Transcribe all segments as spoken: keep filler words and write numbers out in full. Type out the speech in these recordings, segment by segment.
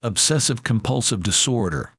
Obsessive-compulsive disorder.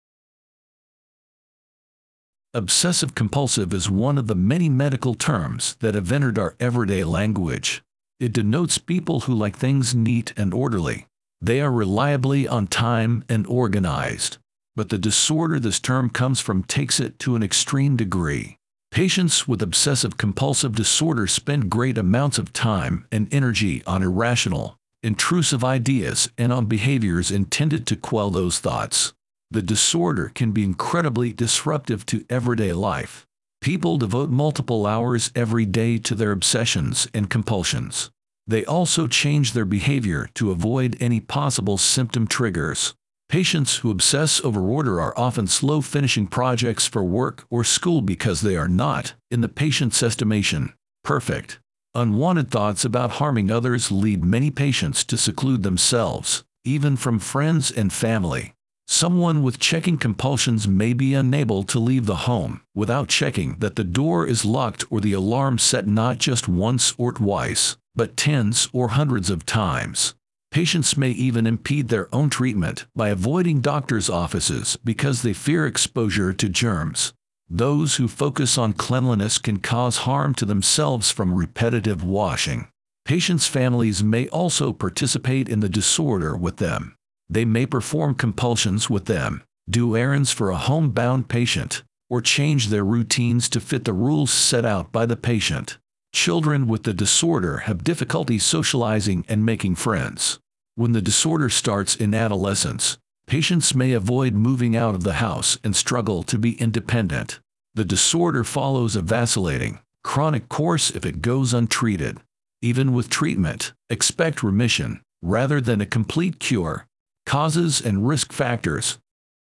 Obsessive-compulsive is one of the many medical terms that have entered our everyday language. It denotes people who like things neat and orderly. They are reliably on time and organized. But the disorder this term comes from takes it to an extreme degree. Patients with obsessive-compulsive disorder spend great amounts of time and energy on irrational, intrusive ideas and on behaviors intended to quell those thoughts. The disorder can be incredibly disruptive to everyday life. People devote multiple hours every day to their obsessions and compulsions. They also change their behavior to avoid any possible symptom triggers. Patients who obsess over order are often slow finishing projects for work or school because they are not, in the patient's estimation, perfect. Unwanted thoughts about harming others lead many patients to seclude themselves, even from friends and family. Someone with checking compulsions may be unable to leave the home without checking that the door is locked or the alarm set not just once or twice, but tens or hundreds of times. Patients may even impede their own treatment by avoiding doctors' offices because they fear exposure to germs. Those who focus on cleanliness can cause harm to themselves from repetitive washing. Patients' families may also participate in the disorder with them. They may perform compulsions with them, do errands for a homebound patient, or change their routines to fit the rules set out by the patient. Children with the disorder have difficulty socializing and making friends. When the disorder starts in adolescence, patients may avoid moving out of the house and struggle to be independent. The disorder follows a vacillating, chronic course if it goes untreated. Even with treatment, expect remission, rather than a complete cure. Causes and risk factors.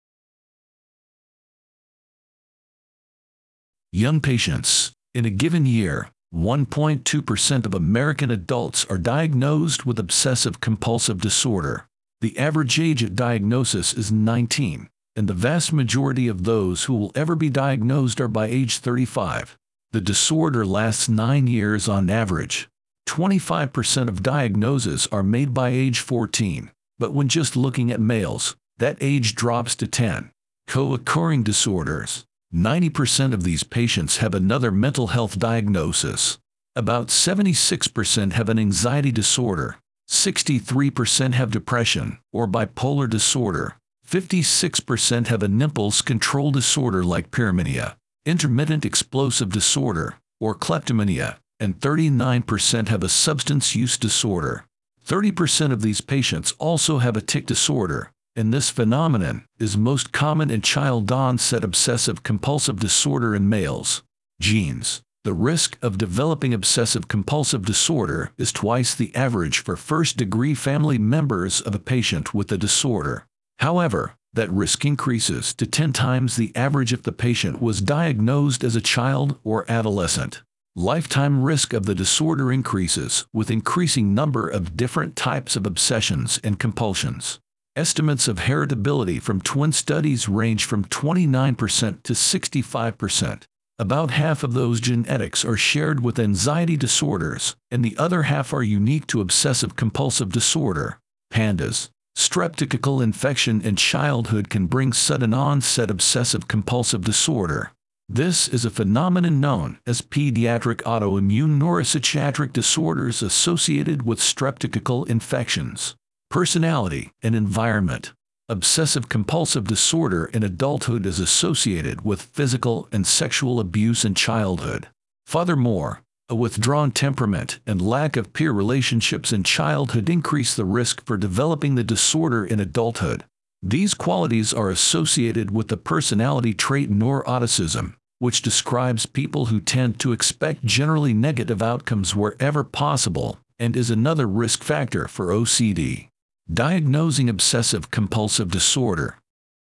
Young patients. In a given year, one point two percent of American adults are diagnosed with obsessive-compulsive disorder. The average age at diagnosis is nineteen, and the vast majority of those who will ever be diagnosed are by age thirty-five. The disorder lasts nine years on average. twenty-five percent of diagnoses are made by age fourteen, but when just looking at males, that age drops to ten. Co-occurring disorders. ninety percent of these patients have another mental health diagnosis. About seventy-six percent have an anxiety disorder. sixty-three percent have depression or bipolar disorder. fifty-six percent have an impulse control disorder like pyromania, intermittent explosive disorder, or kleptomania, and thirty-nine percent have a substance use disorder. thirty percent of these patients also have a tic disorder, and this phenomenon is most common in child-onset obsessive-compulsive disorder in males. Genes. The risk of developing obsessive-compulsive disorder is twice the average for first-degree family members of a patient with the disorder. However, that risk increases to ten times the average if the patient was diagnosed as a child or adolescent. Lifetime risk of the disorder increases with increasing number of different types of obsessions and compulsions. Estimates of heritability from twin studies range from twenty-nine percent to sixty-five percent. About half of those genetics are shared with anxiety disorders, and the other half are unique to obsessive-compulsive disorder. PANDAS. Streptococcal infection in childhood can bring sudden onset obsessive-compulsive disorder. This is a phenomenon known as pediatric autoimmune neuropsychiatric disorders associated with streptococcal infections. Personality and environment. Obsessive-compulsive disorder in adulthood is associated with physical and sexual abuse in childhood. Furthermore, a withdrawn temperament and lack of peer relationships in childhood increase the risk for developing the disorder in adulthood. These qualities are associated with the personality trait neuroticism, which describes people who tend to expect generally negative outcomes wherever possible, and is another risk factor for O C D. Diagnosing obsessive-compulsive disorder.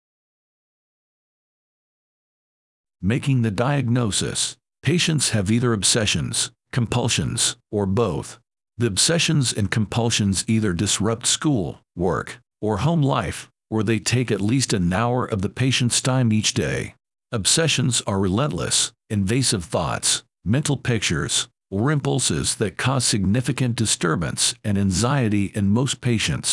Making the diagnosis. Patients have either obsessions, compulsions, or both. The obsessions and compulsions either disrupt school, work, or home life, or they take at least an hour of the patient's time each day. Obsessions are relentless, invasive thoughts, mental pictures, or impulses that cause significant disturbance and anxiety in most patients.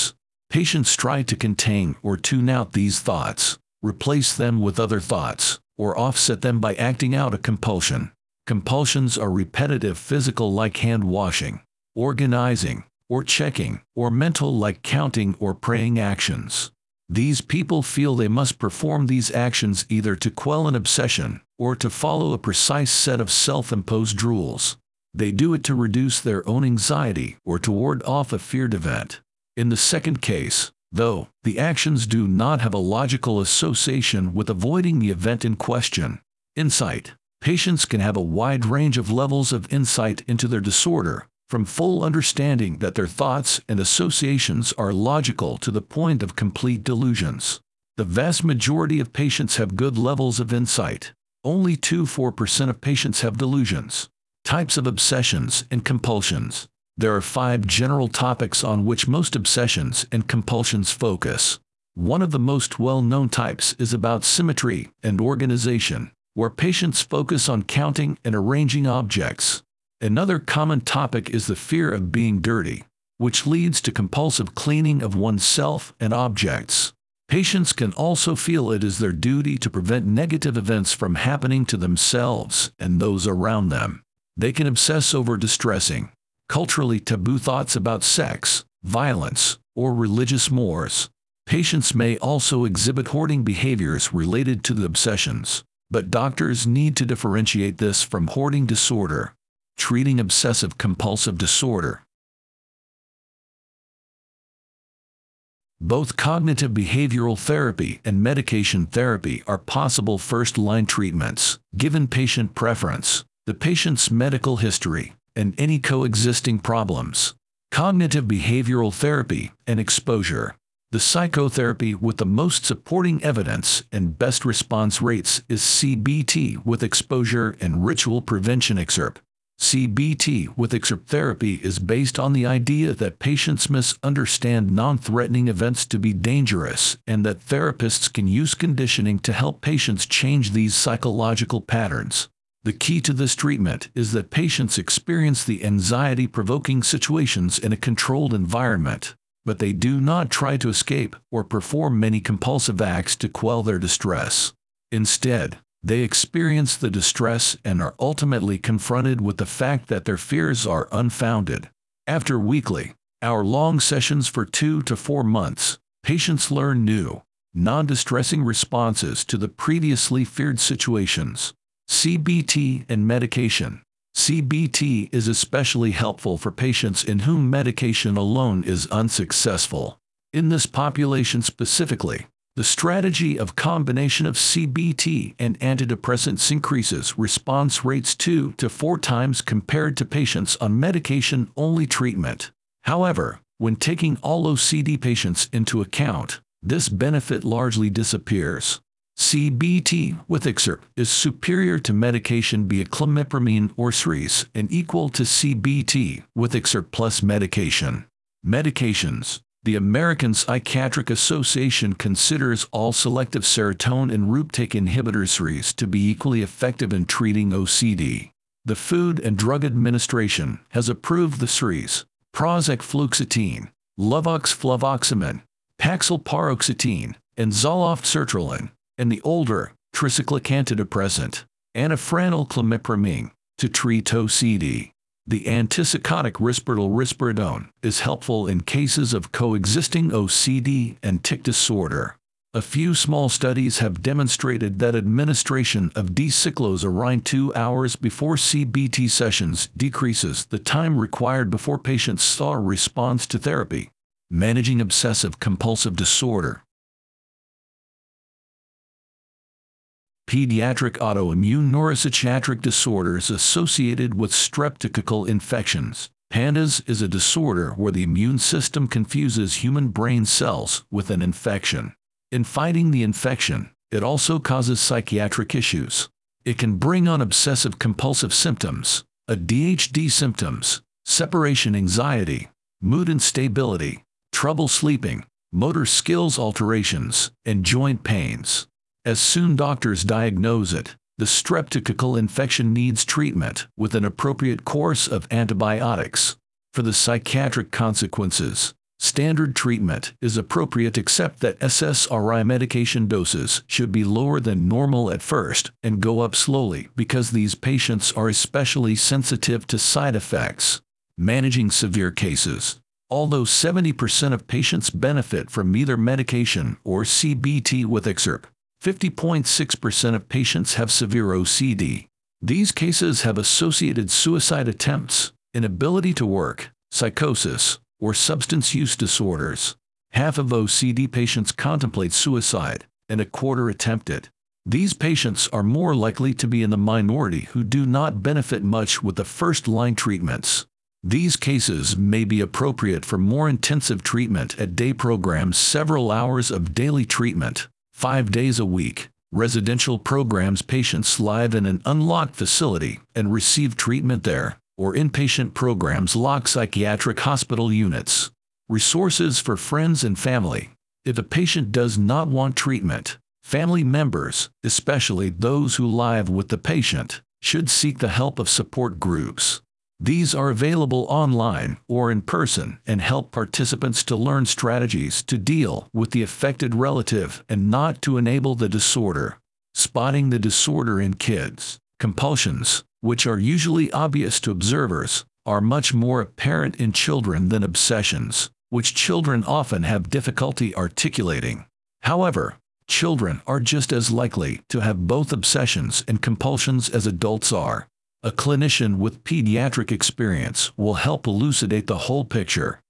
Patients try to contain or tune out these thoughts, replace them with other thoughts, or offset them by acting out a compulsion. Compulsions are repetitive physical like hand washing, organizing, or checking, or mental like counting or praying actions. These people feel they must perform these actions either to quell an obsession or to follow a precise set of self-imposed rules. They do it to reduce their own anxiety or to ward off a feared event. In the second case, though, the actions do not have a logical association with avoiding the event in question. Insight. Patients can have a wide range of levels of insight into their disorder, from full understanding that their thoughts and associations are logical to the point of complete delusions. The vast majority of patients have good levels of insight. Only two to four percent of patients have delusions. Types of obsessions and compulsions. There are five general topics on which most obsessions and compulsions focus. One of the most well-known types is about symmetry and organization, where patients focus on counting and arranging objects. Another common topic is the fear of being dirty, which leads to compulsive cleaning of oneself and objects. Patients can also feel it is their duty to prevent negative events from happening to themselves and those around them. They can obsess over distressing, culturally taboo thoughts about sex, violence, or religious mores. Patients may also exhibit hoarding behaviors related to the obsessions, but doctors need to differentiate this from hoarding disorder. Treating obsessive-compulsive disorder. Both cognitive behavioral therapy and medication therapy are possible first-line treatments, given patient preference, the patient's medical history, and any coexisting problems. Cognitive behavioral therapy and exposure. The psychotherapy with the most supporting evidence and best response rates is C B T with exposure and ritual prevention excerpt. C B T with excerpt therapy is based on the idea that patients misunderstand non-threatening events to be dangerous and that therapists can use conditioning to help patients change these psychological patterns. The key to this treatment is that patients experience the anxiety-provoking situations in a controlled environment, but they do not try to escape or perform many compulsive acts to quell their distress. Instead, they experience the distress and are ultimately confronted with the fact that their fears are unfounded. After weekly, hour-long sessions for two to four months, patients learn new, non-distressing responses to the previously feared situations. C B T and medication. C B T is especially helpful for patients in whom medication alone is unsuccessful. In this population specifically, the strategy of combination of C B T and antidepressants increases response rates two to four times compared to patients on medication-only treatment. However, when taking all O C D patients into account, this benefit largely disappears. C B T with excerpt is superior to medication via clomipramine or cerise and equal to C B T with excerpt plus medication. Medications. The American Psychiatric Association considers all selective serotonin and reuptake inhibitors cerise to be equally effective in treating O C D. The Food and Drug Administration has approved the cerise, Prozac fluoxetine, Luvox fluvoxamine, Paxil paroxetine, and Zoloft sertraline, and the older, tricyclic antidepressant, anafranil clomipramine, to treat O C D. The antipsychotic risperidone risperidone is helpful in cases of coexisting O C D and tic disorder. A few small studies have demonstrated that administration of D-cycloserine two hours before C B T sessions decreases the time required before patients saw a response to therapy. Managing obsessive-compulsive disorder. Pediatric autoimmune neuropsychiatric disorders associated with streptococcal infections. PANDAS is a disorder where the immune system confuses human brain cells with an infection. In fighting the infection, it also causes psychiatric issues. It can bring on obsessive-compulsive symptoms, A D H D symptoms, separation anxiety, mood instability, trouble sleeping, motor skills alterations, and joint pains. As soon doctors diagnose it, the streptococcal infection needs treatment with an appropriate course of antibiotics. For the psychiatric consequences, Standard treatment is appropriate except that S S R I medication doses should be lower than normal at first and go up slowly because these patients are especially sensitive to side effects. Managing severe cases. Although seventy percent of patients benefit from either medication or C B T with Excerpt, fifty point six percent of patients have severe O C D. These cases have associated suicide attempts, inability to work, psychosis, or substance use disorders. Half of O C D patients contemplate suicide, and a quarter attempt it. These patients are more likely to be in the minority who do not benefit much with the first-line treatments. These cases may be appropriate for more intensive treatment at day programs, several hours of daily treatment, five days a week. Residential programs, patients live in an unlocked facility and receive treatment there, or inpatient programs, locked psychiatric hospital units. Resources for friends and family. If a patient does not want treatment, family members, especially those who live with the patient, should seek the help of support groups. These are available online or in person and help participants to learn strategies to deal with the affected relative and not to enable the disorder. Spotting the disorder in kids. Compulsions, which are usually obvious to observers, are much more apparent in children than obsessions, which children often have difficulty articulating. However, children are just as likely to have both obsessions and compulsions as adults are. A clinician with pediatric experience will help elucidate the whole picture.